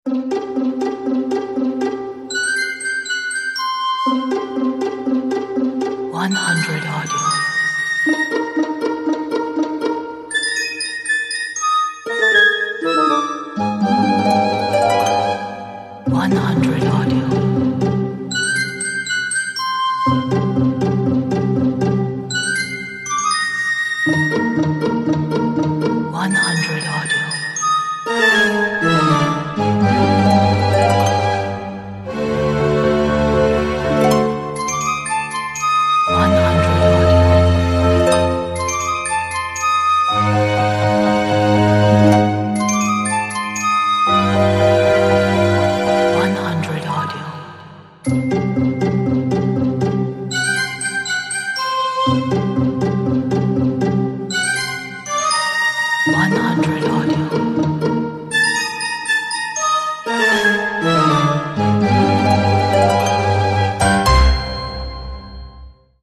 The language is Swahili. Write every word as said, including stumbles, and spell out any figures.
one hundred audio. one hundred audio. one hundred audio. one hundred audio. one hundred audio. one hundred audio.